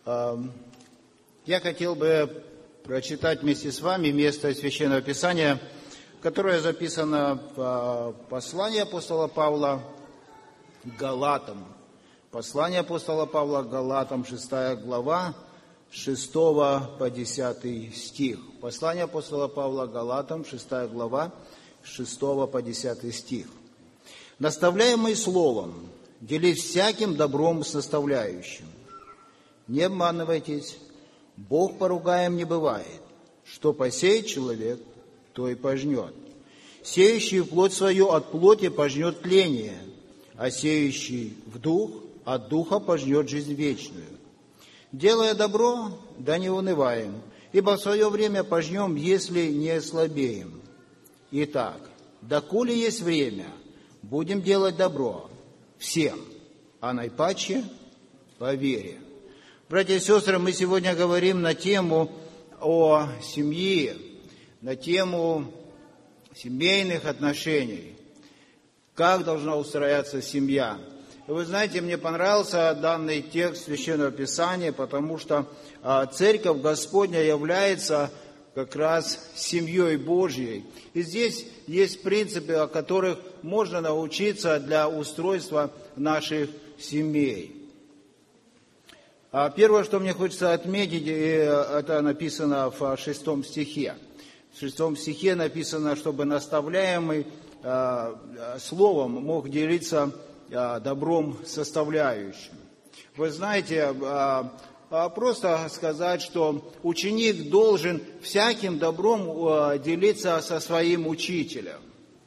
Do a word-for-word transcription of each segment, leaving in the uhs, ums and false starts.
Я хотел бы прочитать вместе с вами место Священного Писания, которое записано в послании апостола Павла к Галатам. Послание апостола Павла к Галатам, шестая глава, с шестого по десятый стих. Послание апостола Павла к Галатам, шестая глава, с шестого по десятый стих. «Наставляемый словом, делись всяким добром с наставляющим. Не обманывайтесь, Бог поругаем не бывает. Что посеет человек, то и пожнет. Сеющий в плоть свою от плоти пожнет тление, а сеющий в дух от духа пожнет жизнь вечную. Делая добро, да не унываем, ибо в свое время пожнем, если не ослабеем. Итак, доколе есть время, будем делать добро всем, а наипаче по вере». Братья и сестры, мы сегодня говорим на тему о семье, на тему семейных отношений, как должна устрояться семья. И вы знаете, мне понравился данный текст Священного Писания, потому что Церковь Господня является как раз семьей Божьей. И здесь есть принципы, о которых можно научиться для устройства наших семей. Первое, что мне хочется отметить, это написано в шестом стихе. В шестом стихе написано, чтобы наставляемый словом мог делиться добром составляющим. Вы знаете, просто сказать, что ученик должен всяким добром делиться со своим учителем.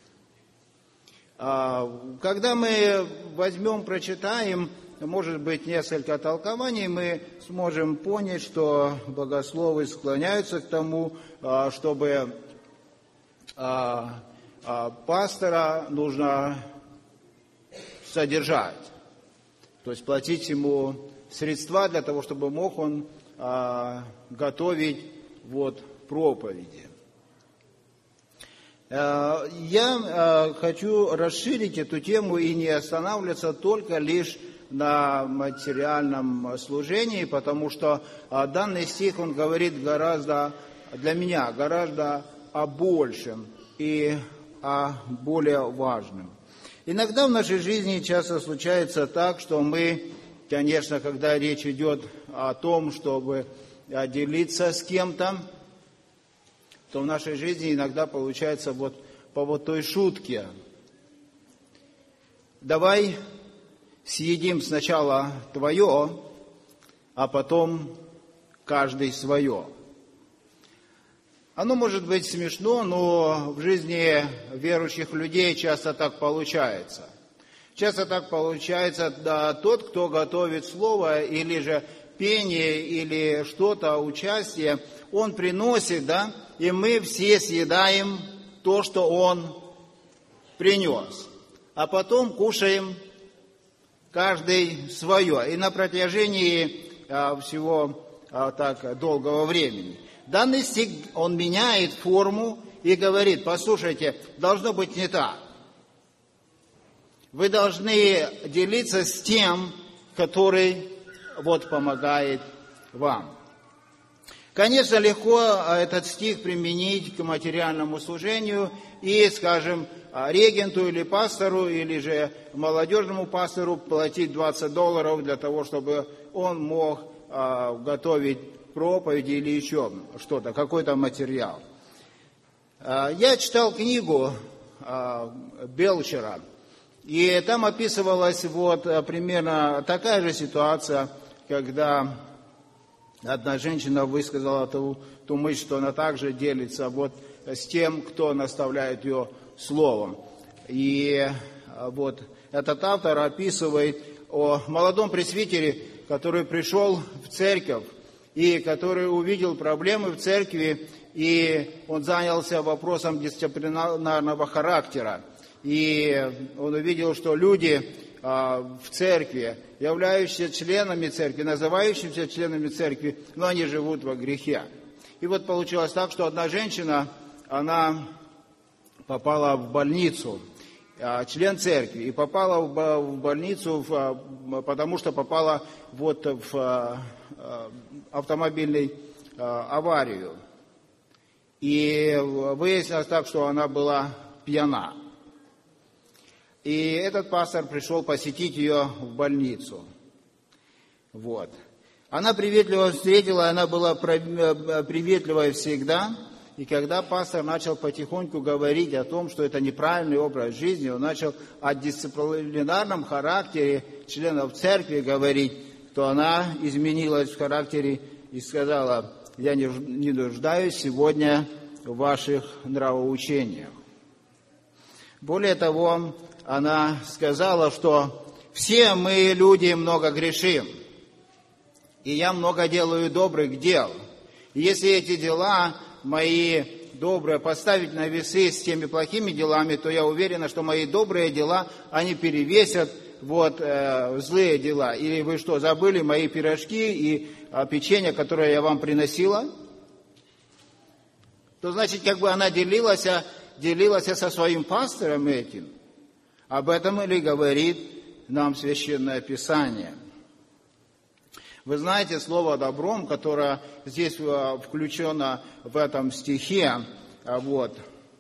Когда мы возьмем, прочитаем, может быть, несколько толкований, мы сможем понять, что богословы склоняются к тому, чтобы пастора нужно содержать, то есть платить ему средства для того, чтобы мог он готовить вот, проповеди. Я хочу расширить эту тему и не останавливаться только лишь на материальном служении, потому что данный стих, он говорит гораздо, для меня, гораздо о большем и о более важном. Иногда в нашей жизни часто случается так, что мы, конечно, когда речь идет о том, чтобы делиться с кем-то, то в нашей жизни иногда получается вот по вот той шутке. Давай съедим сначала твое, а потом каждый свое. Оно может быть смешно, но в жизни верующих людей часто так получается. Часто так получается, да, тот, кто готовит слово, или же пение, или что-то, участие, он приносит, да, и мы все съедаем то, что он принес. А потом кушаем каждый свое. И на протяжении а, всего а, так долгого времени. Данный стих, он меняет форму и говорит: послушайте, должно быть не так. Вы должны делиться с тем, который вот помогает вам. Конечно, легко этот стих применить к материальному служению и, скажем, регенту или пастору, или же молодежному пастору платить двадцать долларов для того, чтобы он мог а, готовить проповеди или еще что-то, какой-то материал. А, я читал книгу а, Белчера, и там описывалась вот примерно такая же ситуация, когда одна женщина высказала ту, ту мысль, что она также делится вот с тем, кто наставляет ее словом. И вот этот автор описывает о молодом пресвитере, который пришел в церковь и который увидел проблемы в церкви, и он занялся вопросом дисциплинарного характера. И он увидел, что люди в церкви, являющиеся членами церкви, называющимися членами церкви, но они живут во грехе. И вот получилось так, что одна женщина, она попала в больницу, член церкви, и попала в больницу, потому что попала вот в автомобильную аварию. И выяснилось так, что она была пьяна. И этот пастор пришел посетить ее в больницу. Вот. Она приветливо встретила, она была приветливая всегда. И когда пастор начал потихоньку говорить о том, что это неправильный образ жизни, он начал о дисциплинарном характере членов церкви говорить, то она изменилась в характере и сказала: я не нуждаюсь сегодня в ваших нравоучениях. Более того, она сказала, что все мы, люди, много грешим, и я много делаю добрых дел. И если эти дела мои добрые поставить на весы с теми плохими делами, то я уверена, что мои добрые дела, они перевесят вот э, злые дела. Или вы что, забыли мои пирожки и э, печенье, которое я вам приносила? То значит, как бы она делилась, делилась со своим пастором этим. Об этом или говорит нам Священное Писание. Вы знаете, слово «добром», которое здесь включено в этом стихе, вот,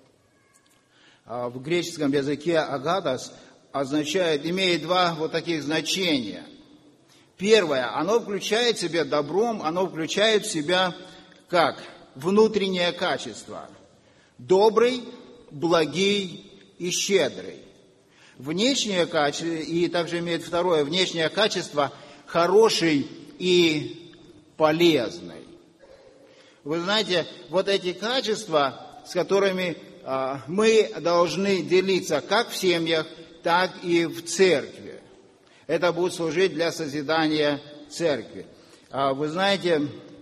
в греческом языке «агадос», означает, имеет два вот таких значения. Первое, оно включает в себя добром, оно включает в себя как внутреннее качество. Добрый, благий и щедрый. Внешнее качество, и также имеет второе, внешнее качество – хороший и полезный. Вы знаете, вот эти качества, с которыми а, мы должны делиться как в семьях, так и в церкви. Это будет служить для созидания церкви. А, вы знаете,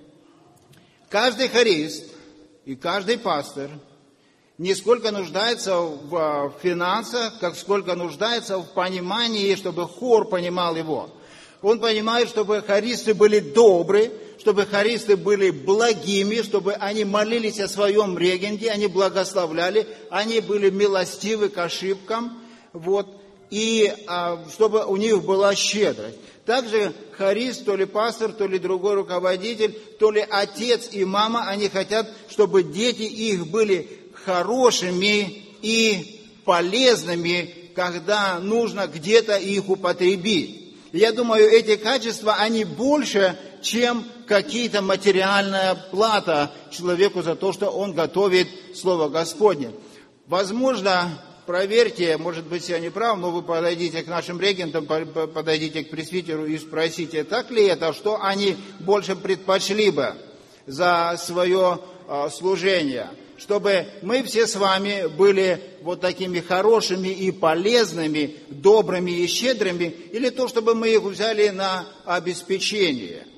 каждый хорист и каждый пастор не сколько нуждается в финансах, как сколько нуждается в понимании, чтобы хор понимал его. Он понимает, чтобы хористы были добры, чтобы хористы были благими, чтобы они молились о своем регенте, они благословляли, они были милостивы к ошибкам, вот, и а, чтобы у них была щедрость. Также хорист, то ли пастор, то ли другой руководитель, то ли отец и мама, они хотят, чтобы дети их были хорошими и полезными, когда нужно где-то их употребить. Я думаю, эти качества, они больше, чем какие-то материальная плата человеку за то, что он готовит Слово Господне. Возможно, проверьте, может быть, я не прав, но вы подойдите к нашим регентам, подойдите к пресвитеру и спросите, так ли это, что они больше предпочли бы за свое служение. Чтобы мы все с вами были вот такими хорошими и полезными, добрыми и щедрыми, или то, чтобы мы их взяли на обеспечение.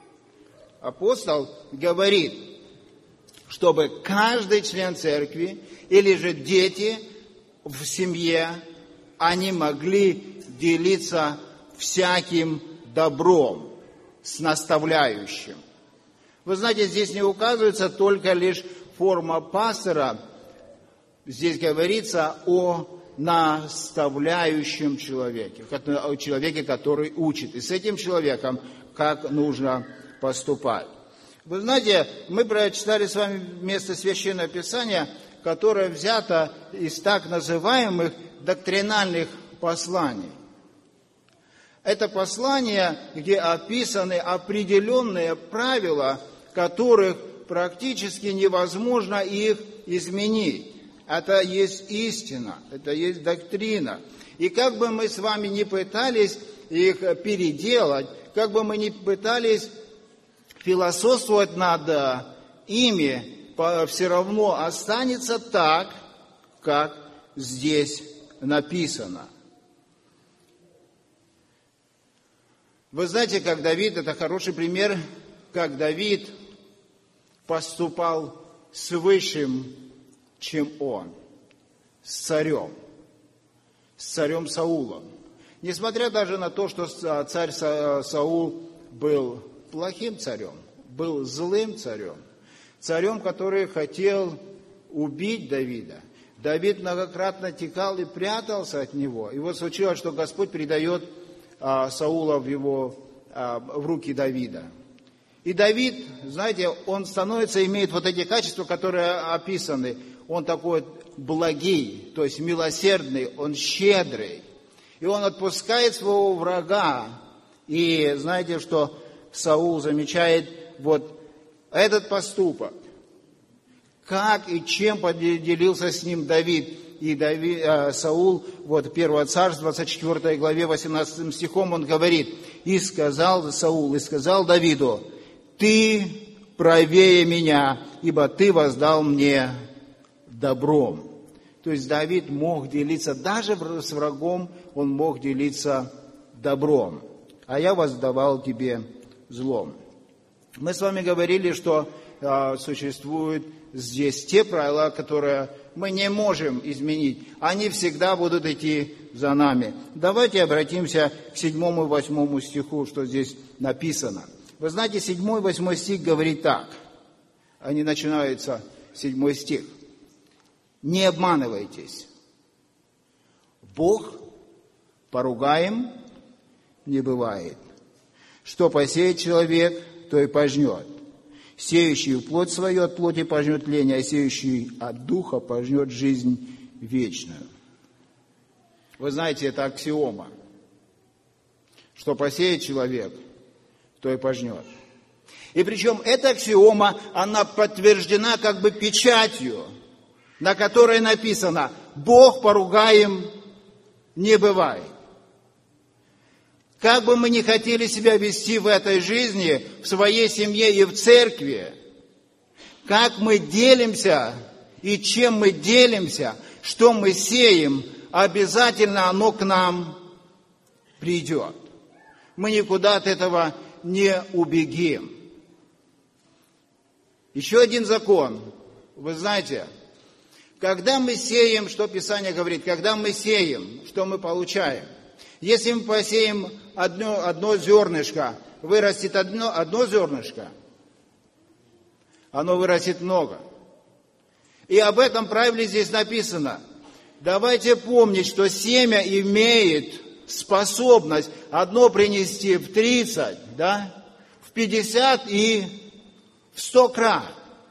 Апостол говорит, чтобы каждый член церкви или же дети в семье, они могли делиться всяким добром с наставляющим. Вы знаете, здесь не указывается только лишь форма пастора, здесь говорится о наставляющем человеке, о человеке, который учит. И с этим человеком как нужно поступать. Вы знаете, мы прочитали с вами место Священного Писания, которое взято из так называемых доктринальных посланий. Это послания, где описаны определенные правила, которых практически невозможно их изменить. Это есть истина, это есть доктрина. И как бы мы с вами ни пытались их переделать, как бы мы ни пытались философствовать над ими, все равно останется так, как здесь написано. Вы знаете, как Давид, это хороший пример, как Давид поступал с высшим, чем он, с царем, с царем Саулом. Несмотря даже на то, что царь Саул был плохим царем, был злым царем, царем, который хотел убить Давида. Давид многократно текал и прятался от него. И вот случилось, что Господь передает а, Саула в, его, а, в руки Давида. И Давид, знаете, он становится, имеет вот эти качества, которые описаны. Он такой благий, то есть милосердный, он щедрый. И он отпускает своего врага. И знаете, что Саул замечает вот этот поступок. Как и чем поделился с ним Давид. И Давид, э, Саул, вот первое Царств, двадцать четвёртой главе, восемнадцатым стихом, он говорит: «И сказал Саул, и сказал Давиду: ты правее меня, ибо ты воздал мне добром». То есть Давид мог делиться, даже с врагом он мог делиться добром. А я воздавал тебе злом. Мы с вами говорили, что э, существуют здесь те правила, которые мы не можем изменить. Они всегда будут идти за нами. Давайте обратимся к седьмому и восьмому стиху, что здесь написано. Вы знаете, седьмой и восьмой стих говорит так. Они начинаются, седьмой стих. «Не обманывайтесь. Бог поругаем не бывает. Что посеет человек, то и пожнет. Сеющий плоть свою от плоти пожнет лень, а сеющий от духа пожнет жизнь вечную». Вы знаете, это аксиома. Что посеет человек, то и пожнет. И причем эта аксиома, она подтверждена как бы печатью, на которой написано: Бог поругаем не бывает. Как бы мы ни хотели себя вести в этой жизни, в своей семье и в церкви, как мы делимся и чем мы делимся, что мы сеем, обязательно оно к нам придет. Мы никуда от этого не убегим. Еще один закон. Вы знаете, когда мы сеем, что Писание говорит, когда мы сеем, что мы получаем? Если мы посеем одно, одно зернышко, вырастет одно, одно зернышко, оно вырастет много. И об этом правиле здесь написано. Давайте помнить, что семя имеет способность одно принести в тридцать, да, в пятьдесят и в сто крат.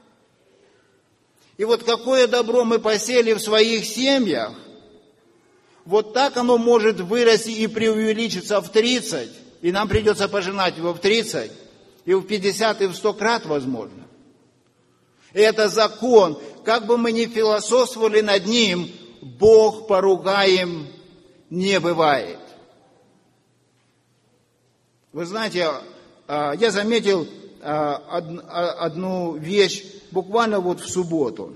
И вот какое добро мы посеяли в своих семьях, вот так оно может вырасти и преувеличиться в тридцать, и нам придется пожинать его в тридцать, и в пятьдесят, и в сто крат возможно. И это закон. Как бы мы ни философствовали над ним, Бог поругаем не бывает. Вы знаете, я заметил одну вещь буквально вот в субботу.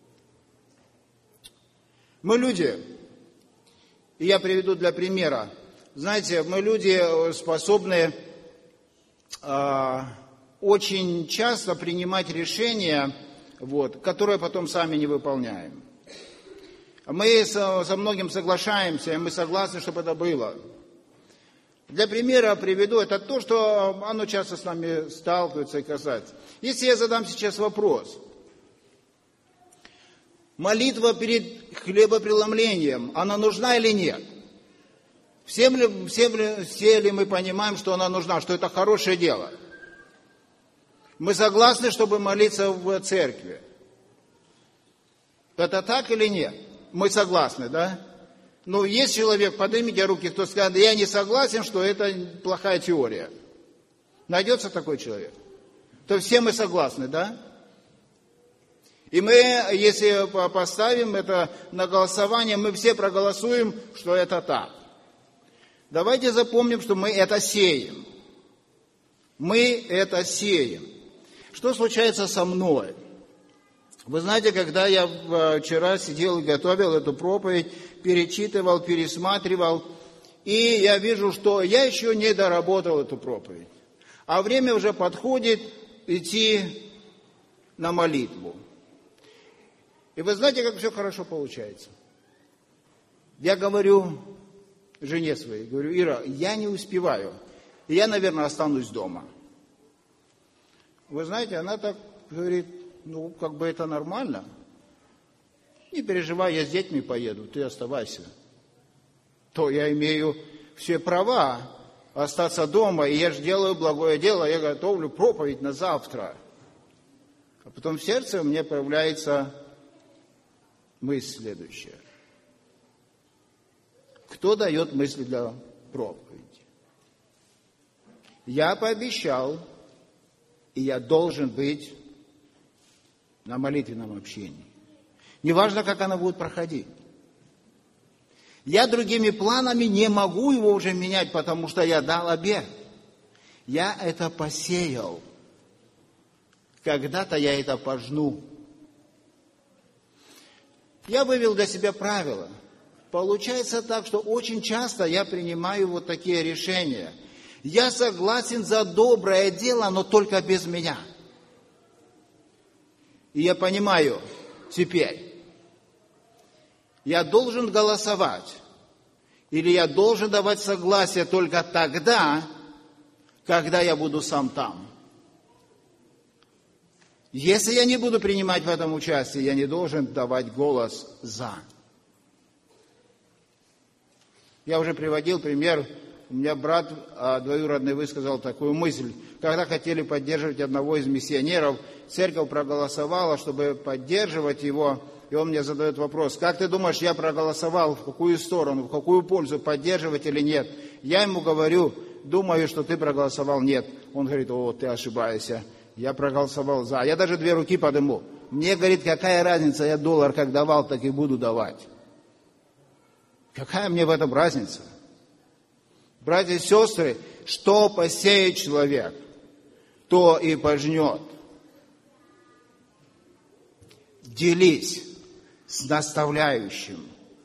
Мы люди, и я приведу для примера. Знаете, мы люди способны очень часто принимать решения, вот, которые потом сами не выполняем. Мы со, со многим соглашаемся, и мы согласны, чтобы это было. Для примера приведу, это то, что оно часто с нами сталкивается и касается. Если я задам сейчас вопрос, молитва перед хлебопреломлением, она нужна или нет? Всем ли, всем ли, все ли мы понимаем, что она нужна, что это хорошее дело? Мы согласны, чтобы молиться в церкви? Это так или нет? Мы согласны, да? Но есть человек, поднимите руки, кто скажет: я не согласен, что это плохая теория. Найдется такой человек? То все мы согласны, да? И мы, если поставим это на голосование, мы все проголосуем, что это так. Давайте запомним, что мы это сеем. Мы это сеем. Что случается со мной? Вы знаете, когда я вчера сидел и готовил эту проповедь, перечитывал, пересматривал, и я вижу, что я еще не доработал эту проповедь. А время уже подходит идти на молитву. И вы знаете, как все хорошо получается. Я говорю жене своей, говорю: Ира, я не успеваю, и я, наверное, останусь дома. Вы знаете, она так говорит: ну, как бы это нормально. Не переживай, я с детьми поеду, ты оставайся. То я имею все права остаться дома, и я же делаю благое дело, я готовлю проповедь на завтра. А потом в сердце у меня появляется мысль следующая. Кто дает мысли для проповеди? Я пообещал, и я должен быть на молитвенном общении. Неважно, как оно будет проходить. Я другими планами не могу его уже менять, потому что я дал обет. Я это посеял. Когда-то я это пожну. Я вывел для себя правила. Получается так, что очень часто я принимаю вот такие решения. Я согласен за доброе дело, но только без меня. И я понимаю теперь, я должен голосовать, или я должен давать согласие только тогда, когда я буду сам там. Если я не буду принимать в этом участие, я не должен давать голос «за». Я уже приводил пример, у меня брат двоюродный высказал такую мысль, когда хотели поддерживать одного из миссионеров, церковь проголосовала, чтобы поддерживать его, и он мне задает вопрос, как ты думаешь, я проголосовал, в какую сторону, в какую пользу, поддерживать или нет? Я ему говорю, думаю, что ты проголосовал нет. Он говорит, о, ты ошибаешься, я проголосовал за. Я даже две руки подыму. Мне, говорит, какая разница, я доллар как давал, так и буду давать. Какая мне в этом разница? Братья и сестры, что посеет человек, то и пожнет. Делись с наставляющим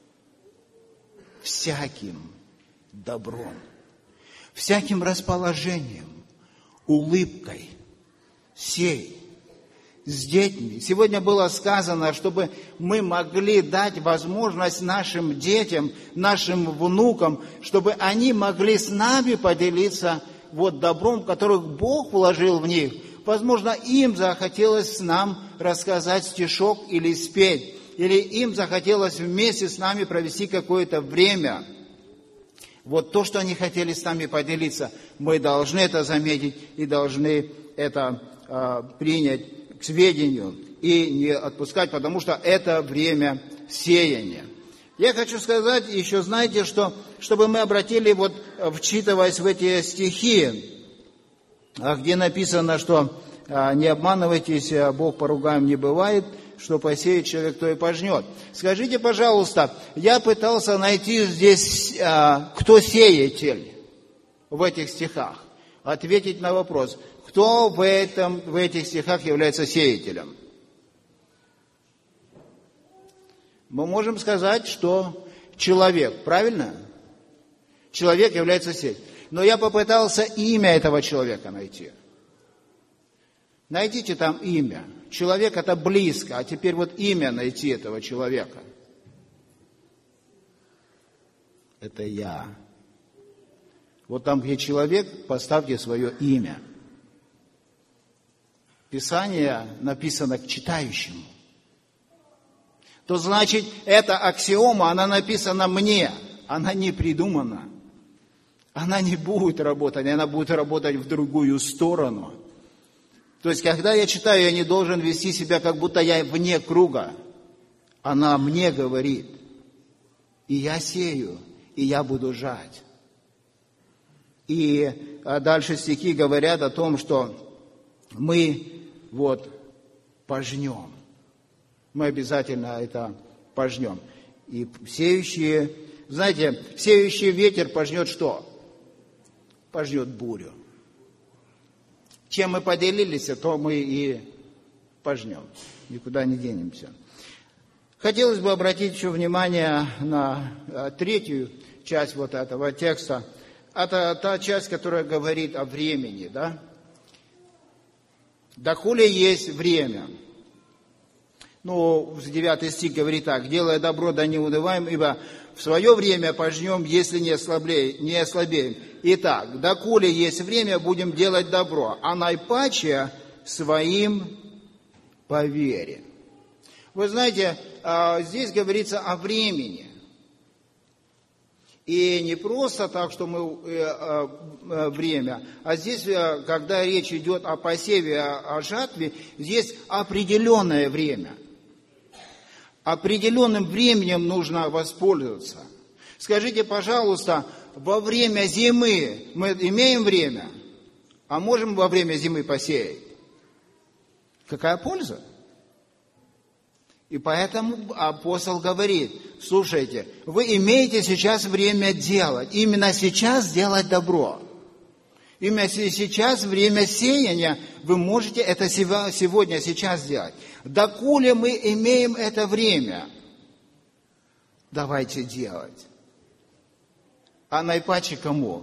всяким добром, всяким расположением, улыбкой, сей с детьми. Сегодня было сказано, чтобы мы могли дать возможность нашим детям, нашим внукам, чтобы они могли с нами поделиться вот добром, который Бог вложил в них. Возможно, им захотелось нам рассказать стишок или спеть, или им захотелось вместе с нами провести какое-то время. Вот то, что они хотели с нами поделиться, мы должны это заметить и должны это э, принять к сведению и не отпускать, потому что это время сеяния. Я хочу сказать еще, знаете, что, чтобы мы обратили, вот, вчитываясь в эти стихи, где написано, что не обманывайтесь, Бог поругаем не бывает, что посеет человек, то и пожнет. Скажите, пожалуйста, я пытался найти здесь, кто сеятель в этих стихах, ответить на вопрос, кто в, этом, в этих стихах является сеятелем. Мы можем сказать, что человек, правильно? Человек является сеятелем. Но я попытался имя этого человека найти. Найдите там имя. Человек это близко, а теперь вот имя найти этого человека. Это я. Вот там, где человек, поставьте свое имя. Писание написано к читающему. То значит, эта аксиома, она написана мне, она не придумана. Она не будет работать, она будет работать в другую сторону. То есть, когда я читаю, я не должен вести себя, как будто я вне круга. Она мне говорит. И я сею, и я буду жать. И дальше стихи говорят о том, что мы вот пожнем. Мы обязательно это пожнем. И сеющие, знаете, сеющий ветер пожнет что? Пожнет бурю. Чем мы поделились, то мы и пожнем. Никуда не денемся. Хотелось бы обратить еще внимание на третью часть вот этого текста. Это та часть, которая говорит о времени, да? Доколе есть время. Ну, девятый стих говорит так. Делая добро, да не унываем, ибо в свое время пожнем, если не ослаблеем, не ослабеем. Итак, доколе есть время, будем делать добро, а наипаче своим по вере. Вы знаете, здесь говорится о времени. И не просто так, что мы э, э, время, а здесь, э, когда речь идет о посеве, о, о жатве, здесь определенное время. Определенным временем нужно воспользоваться. Скажите, пожалуйста, во время зимы мы имеем время, а можем во время зимы посеять? Какая польза? И поэтому апостол говорит, слушайте, вы имеете сейчас время делать, именно сейчас делать добро. Именно сейчас время сеяния, вы можете это сегодня, сейчас сделать. Доколе мы имеем это время, давайте делать. А наипаче кому?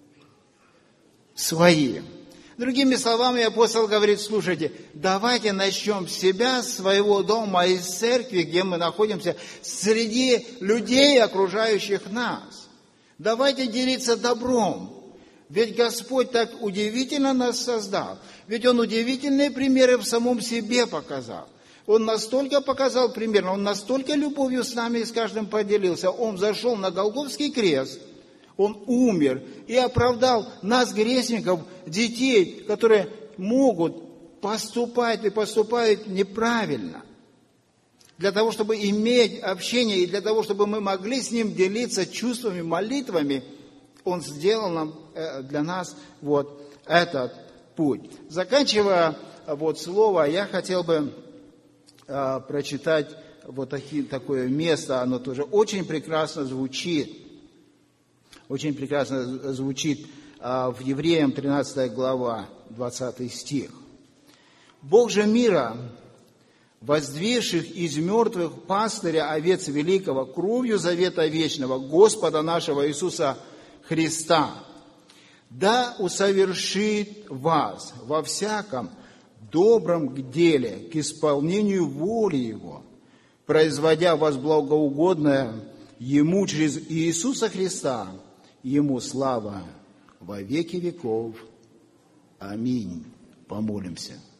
Своим. Другими словами, апостол говорит, слушайте, давайте начнем с себя, с своего дома, из церкви, где мы находимся, среди людей, окружающих нас. Давайте делиться добром. Ведь Господь так удивительно нас создал. Ведь Он удивительные примеры в самом себе показал. Он настолько показал пример, Он настолько любовью с нами и с каждым поделился. Он зашел на Голгофский крест, Он умер и оправдал нас, грешников, детей, которые могут поступать и поступают неправильно. Для того, чтобы иметь общение и для того, чтобы мы могли с Ним делиться чувствами, молитвами, Он сделал нам, для нас вот этот путь. Заканчивая вот слово, я хотел бы э, прочитать вот таки, такое место, оно тоже очень прекрасно звучит. Очень прекрасно звучит в Евреям тринадцатая глава, двадцатый стих. «Бог же мира, воздвигших из мертвых пастыря овец великого, кровью завета вечного, Господа нашего Иисуса Христа, да усовершит вас во всяком добром деле к исполнению воли Его, производя вас благоугодное Ему через Иисуса Христа, Ему слава во веки веков. Аминь». Помолимся.